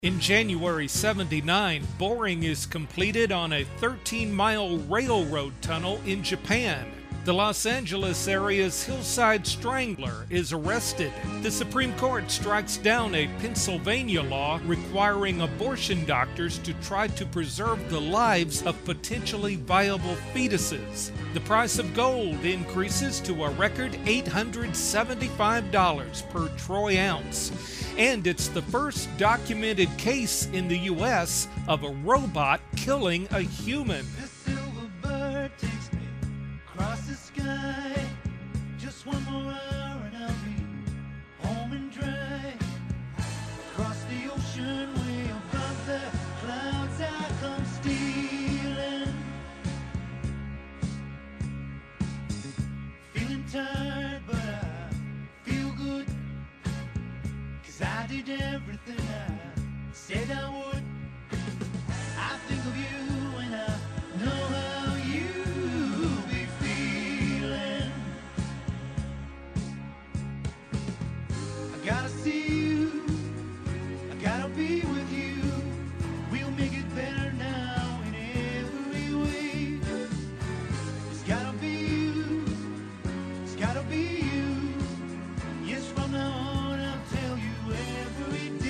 In January '79, boring is completed on a 13-mile railroad tunnel in Japan. The Los Angeles area's Hillside Strangler is arrested. The Supreme Court strikes down a Pennsylvania law requiring abortion doctors to try to preserve the lives of potentially viable fetuses. The price of gold increases to a record $875 per troy ounce. And it's the first documented case in the U.S. of a robot killing a human. The silver bird takes me across the sky. Just one more hour and I'll be home and dry. Across the ocean way above the clouds I come stealing. Feeling tired but I feel good, 'cause I did everything I said I would. I think of you and I know how you be feeling. I gotta see you, I gotta be with you. We'll make it better now in every way. It's gotta be you, it's gotta be you. Yes, from now on I'll tell you every day.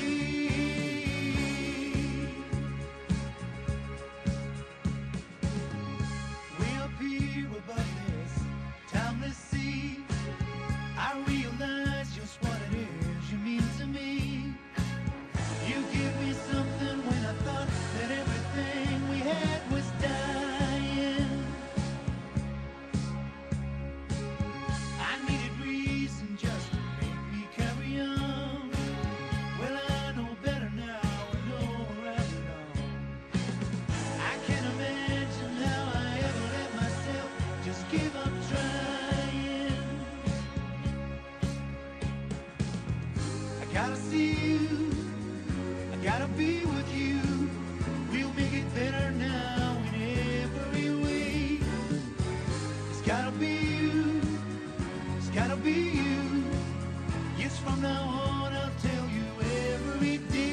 Way up here above this timeless sea, I realize just what it is you mean to me. You give me something when I thought that everything we had was dying. I needed reason just to make me carry on. Well, I know better now, I know right and wrong. I can't imagine how I ever let myself just give up trying. I gotta see you, I gotta be with you. We'll make it better now in every way. It's gotta be you, it's gotta be you. Yes, from now on I'll tell you every day.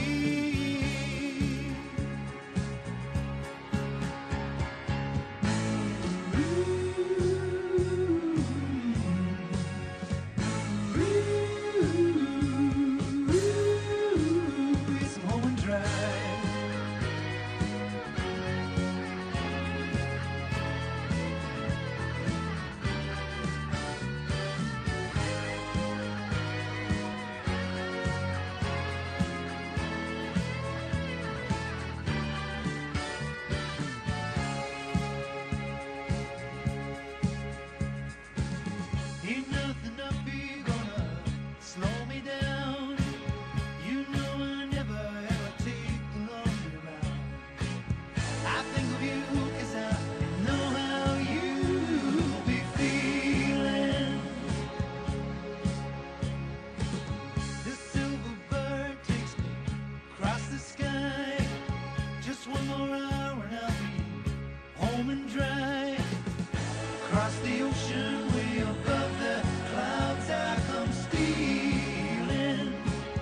It's home and dry. Ain't nothing up here gonna slow me down. You know I never ever take the long way around. I think of you 'cause I know how you be feeling. The silver bird takes me across the sky. Just one more hour and I'll be home and dry. Across the ocean way above the clouds I come stealing.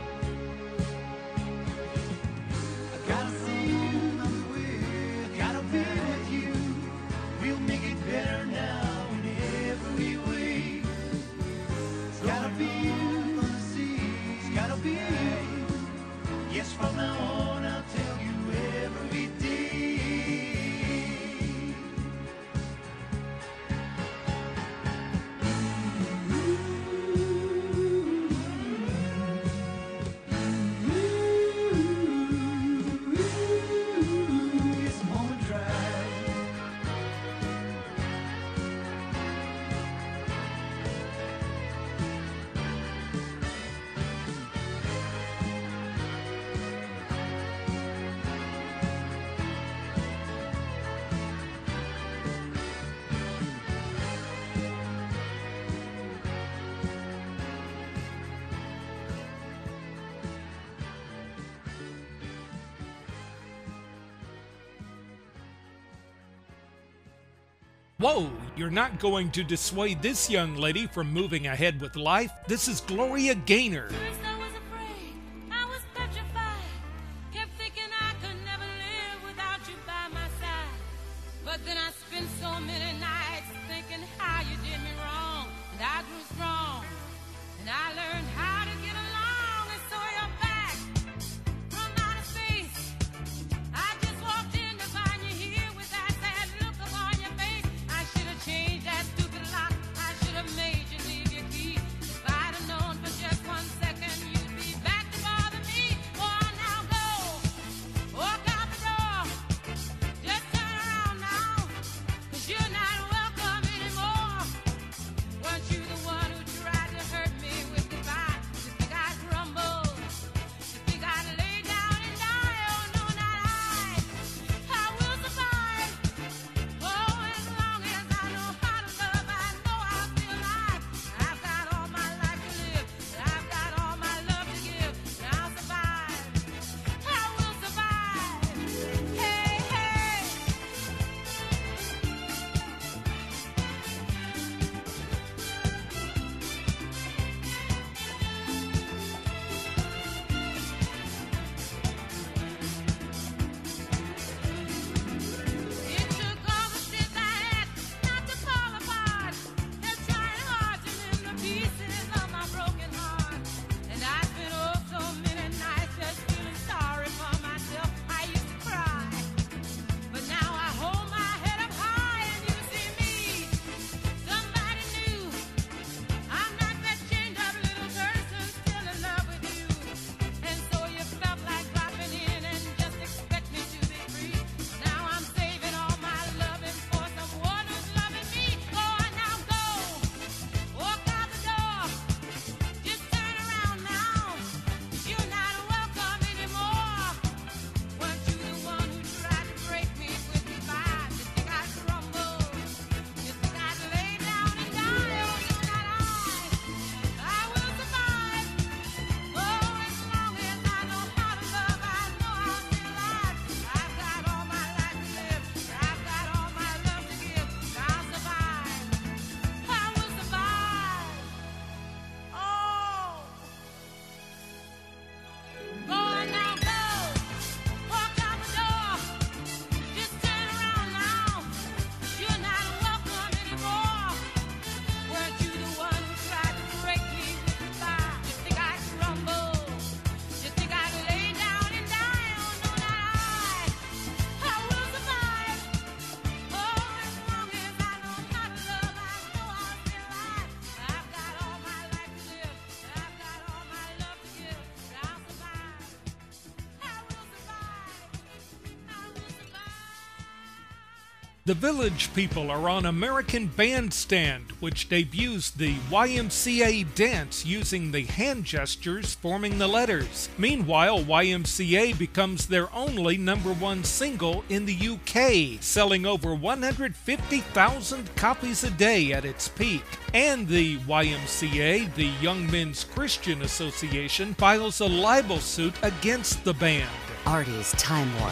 I gotta see you, I gotta be with you. We'll make it better now in every way. It's gotta be you, it's gotta be you. Yes, from now on I'll tell you every day. It's home and dry. Whoa, you're not going to dissuade this young lady from moving ahead with life. This is Gloria Gaynor. First I was afraid, I was petrified. The Village People are on American Bandstand, which debuts the YMCA dance using the hand gestures forming the letters. Meanwhile, YMCA becomes their only #1 single in the UK, selling over 150,000 copies a day at its peak. And the YMCA, the Young Men's Christian Association, files a libel suit against the band. Artie's Time Warp.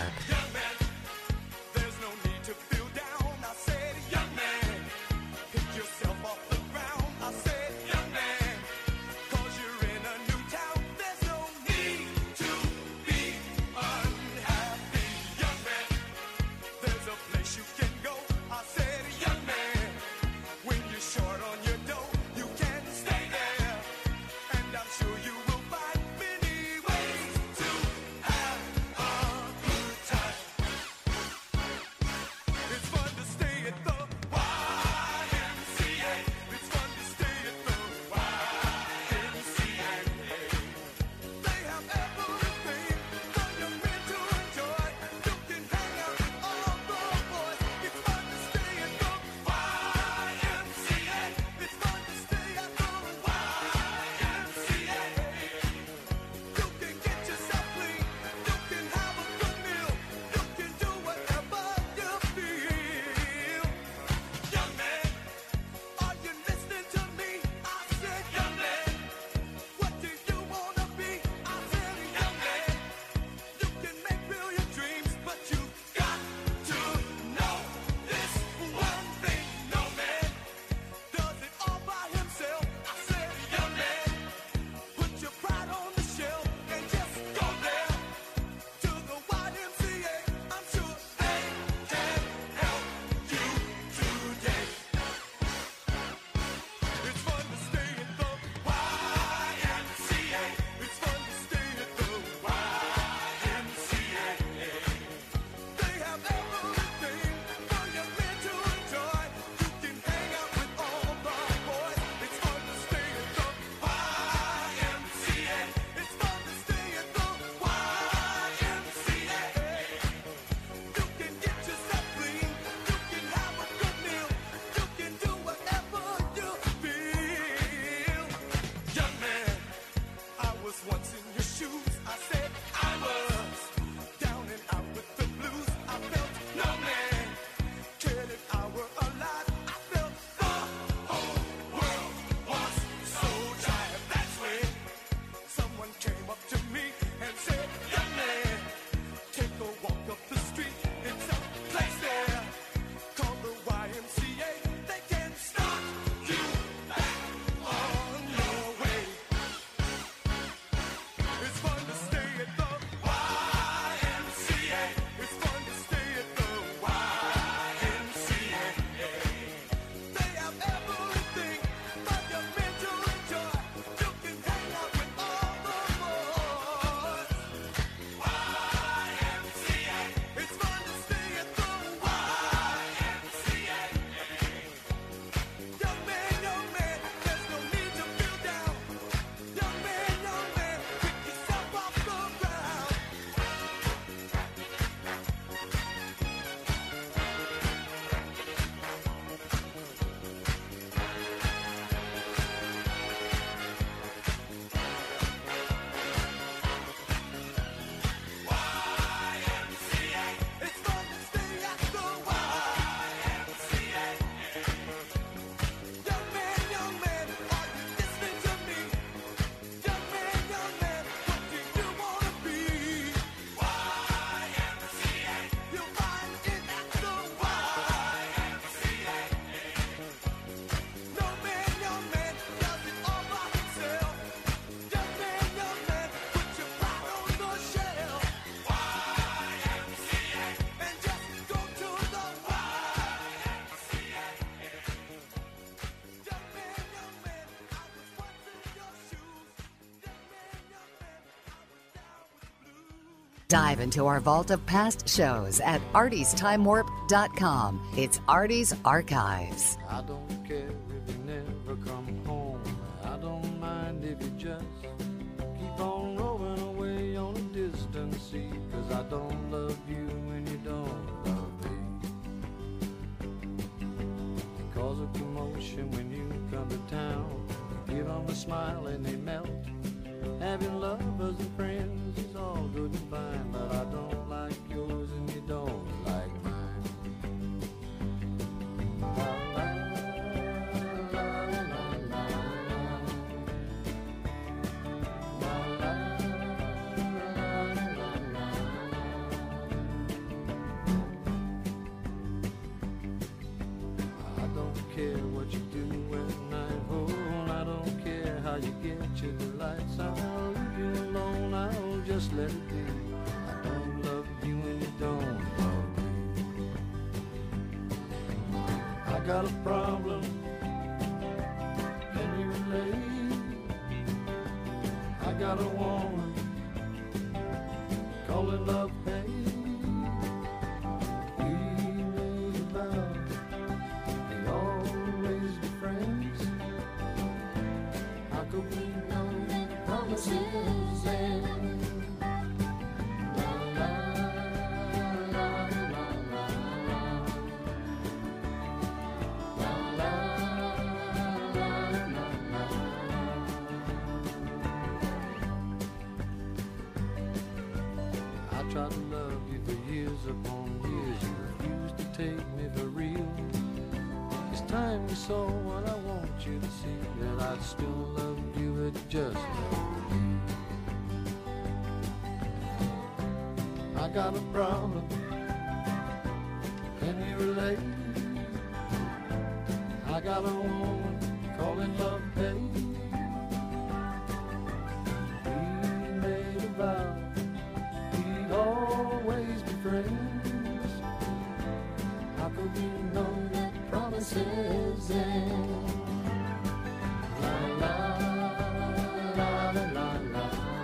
Dive into our vault of past shows at artiesTimeWarp.com. It's Artie's Archives. I don't care if you never come home. I don't mind if you just keep on rolling away on a distant sea. 'Cause I don't love you when you don't love me. expression when you come to town. Give them a smile and they melt. Having lovers and friends is all good and fine, but I don't like yours and you don't like mine. You the lights, I'll leave you alone, I'll just let it be. I don't love you and you don't love me. I got a problem, can you relate? I got a woman, call it love hate. We made a vow, we'd always be friends. How could we promises end? La la la la la la la la la la. I tried to love you for years upon years. You refused to take me for real. It's time you saw what I want you to see, that I still love you at just love. I got a problem, can you relate? I got a woman calling love hate. We made a vow, we'd always be friends. How could we know that promises end? La la la la la la.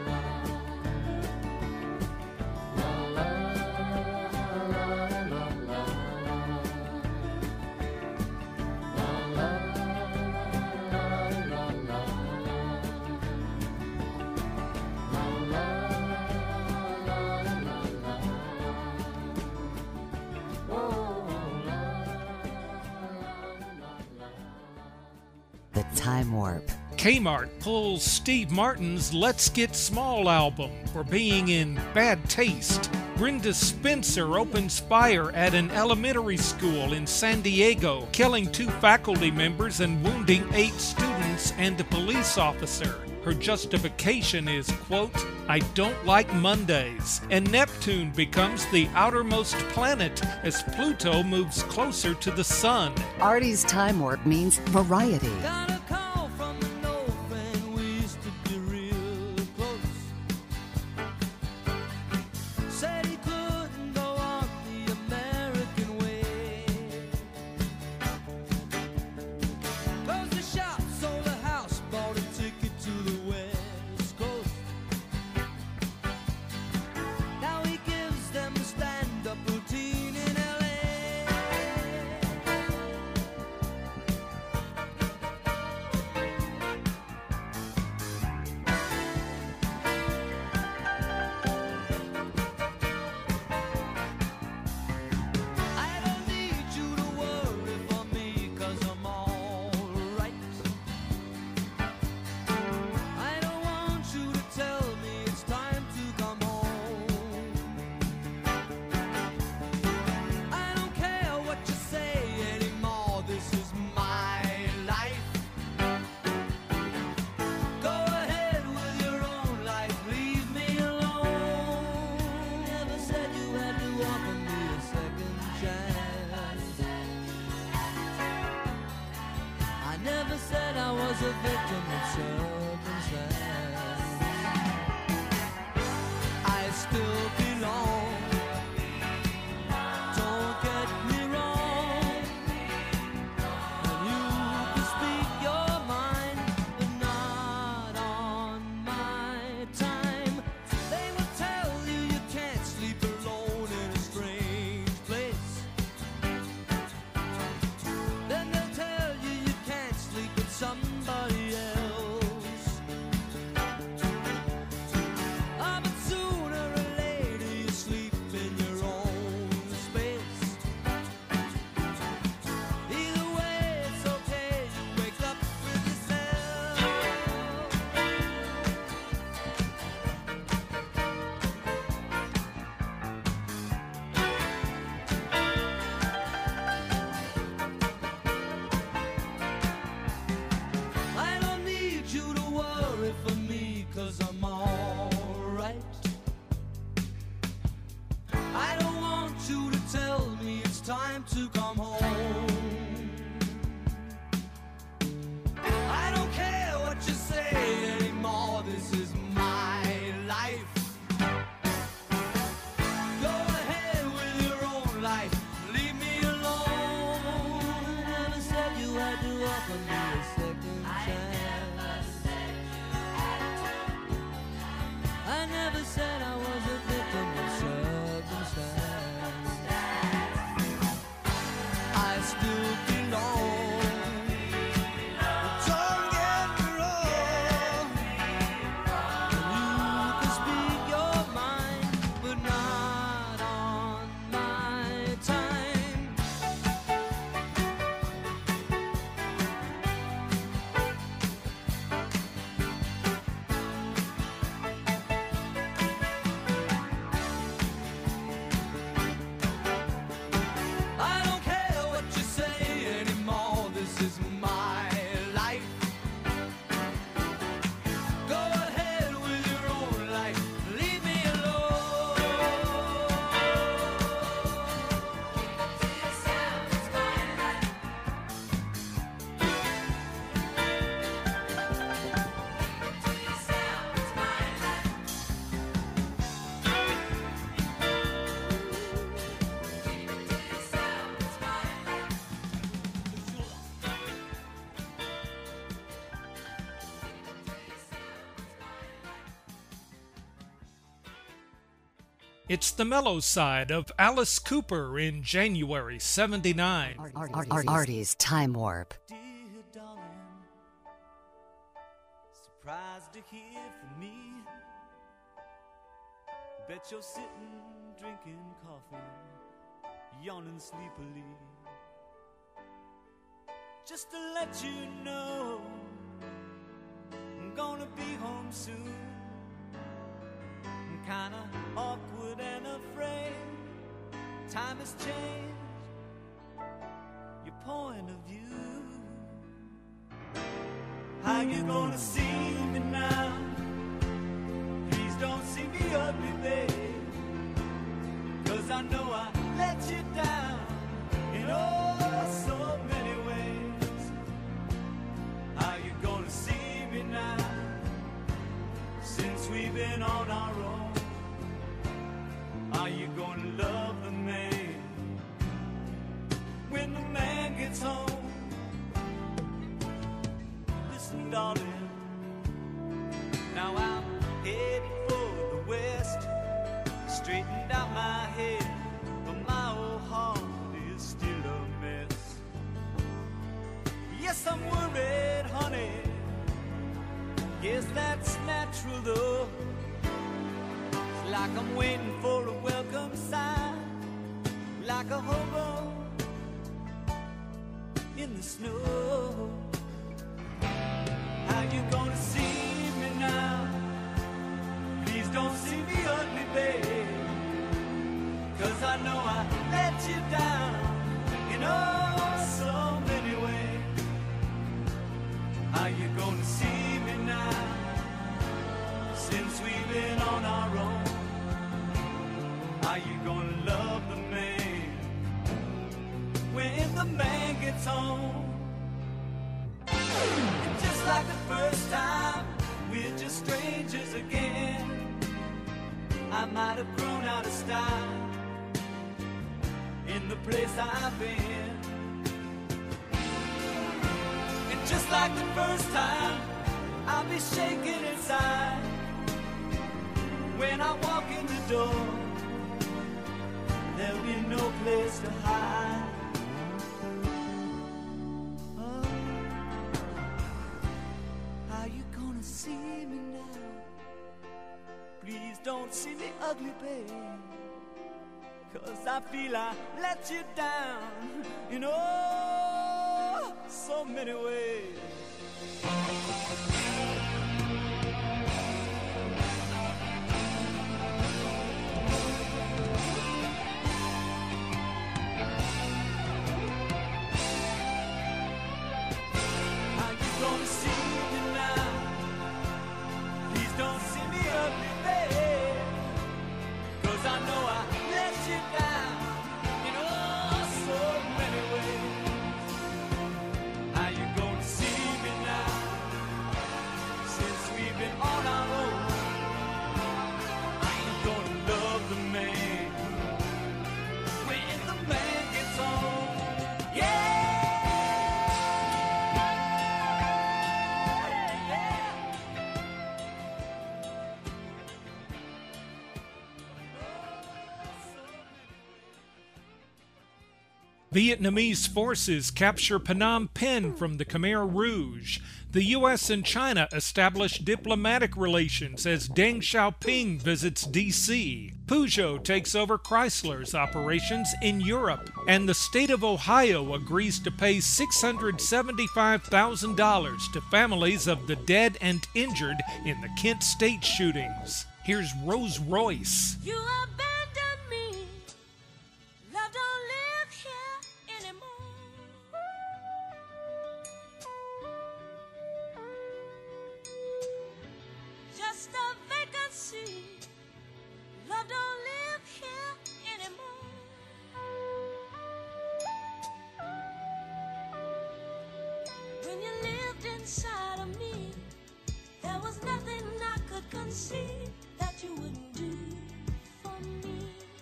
The Time Warp. Kmart pulls Steve Martin's Let's Get Small album for being in bad taste. Brenda Spencer opens fire at an elementary school in San Diego, killing 2 faculty members and wounding 8 students and a police officer. Her justification is, quote, I don't like Mondays. And Neptune becomes the outermost planet as Pluto moves closer to the sun. Artie's Time Warp means variety. Got a call from the north and we used to be real close. Said he couldn't go on the American way. Closed the shop, sold a house, bought a ticket to the West Coast. Now he gives them a stand-up routine in LA. I don't want you to tell me it's time to come home. I don't care what you say anymore, this is my life. Go ahead with your own life, leave me alone. I never said you had to offer me a second chance. I never said I was a victim of circumstance. I still belong. Don't get me wrong. You can speak your mind, but not on my time. I don't care what you say anymore, this is my life. Go ahead with your own life, leave me alone. It's the mellow side of Alice Cooper in January '79. Artie's Time Warp. Dear darling, surprised to hear from me. Bet you're sitting, drinking coffee, yawning sleepily. Just to let you know, I'm gonna be home soon. I'm kinda awkward and afraid. Time has changed your point of view. How you gonna see me now? Please don't see me ugly, babe. 'Cause I know I let you down in oh so many ways. How you gonna see me now? Since we've been on our own, are you gonna love the man when the man gets home? Listen, darling, now I'm heading for the west. Straightened out my head, but my old heart is still a mess. Yes, I'm worried, honey. Guess that's natural though. It's like I'm waiting for a welcome sign, like a hobo in the snow. How you gonna see me now? Please don't see me ugly, babe. 'Cause I know I let you down in oh so many ways. How you gonna see me now? Since we've been on our own, are you gonna love the man when the man gets home? And just like the first time, we're just strangers again. I might have grown out of style in the place I've been. And just like the first time, I'll be shaking inside when I walk in the door. There'll be no place to hide. Oh, how you gonna see me now? Please don't see me ugly, babe. 'Cause I feel I let you down in oh so many ways. Don't see me ugly, babe. 'Cause I know I let you Vietnamese forces capture Phnom Penh from the Khmer Rouge. The U.S. and China establish diplomatic relations as Deng Xiaoping visits D.C. Peugeot takes over Chrysler's operations in Europe. And the state of Ohio agrees to pay $675,000 to families of the dead and injured in the Kent State shootings. Here's Rose Royce. You abandoned me. Love don't live here anymore. Just a vacancy. Love don't live here anymore. When you lived inside of me, there was nothing I could conceive that you wouldn't do for me.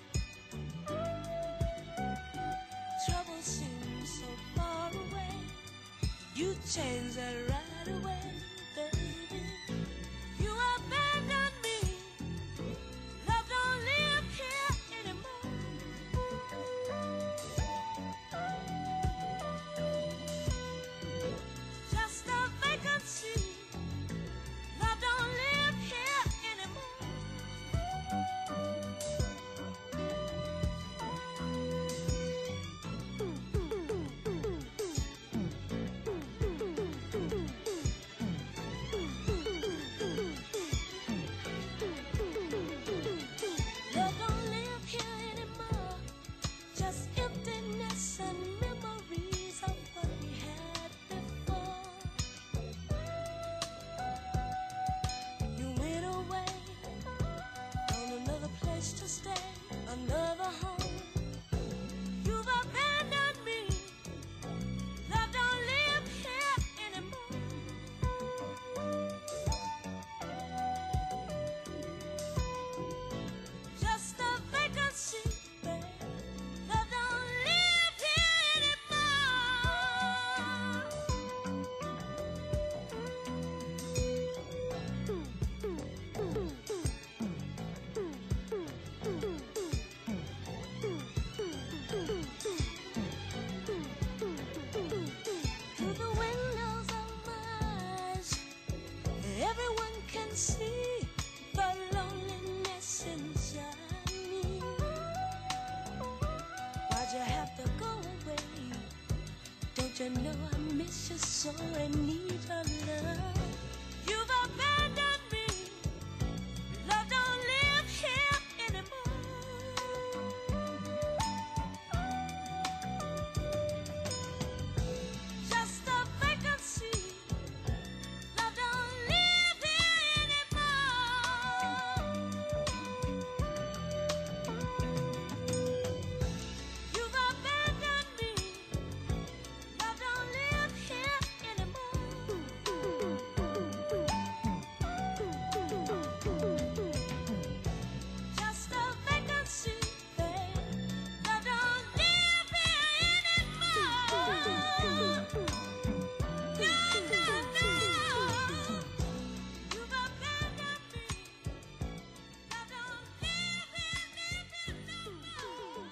Trouble seems so far away. You changed that right away, baby. You abandoned me. Love don't live here anymore. Just a vacancy. Love don't live here anymore. Love don't live here anymore. Just emptiness and memories of what we had before. You went away, found another place to stay, another home. You've abandoned me. Love don't live here anymore. Just a vacancy, babe. Love don't live here through the windows of my eyes, everyone can see the loneliness inside me. Why'd you have to go away? Don't you know I miss you so and need your love? You've abandoned me. Love don't live here anymore. Just a vacancy. Love don't live here anymore. You've abandoned me. Love don't live here anymore. Just a vacancy, babe. Love don't live here anymore. No, no, no. You've abandoned me. Love don't live here anymore.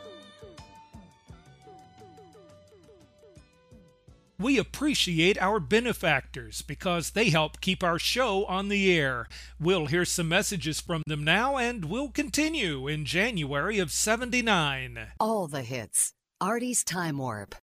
We appreciate our benefactors because they help keep our show on the air. We'll hear some messages from them now, and we'll continue in January of '79. All the hits. Artie's Time Warp.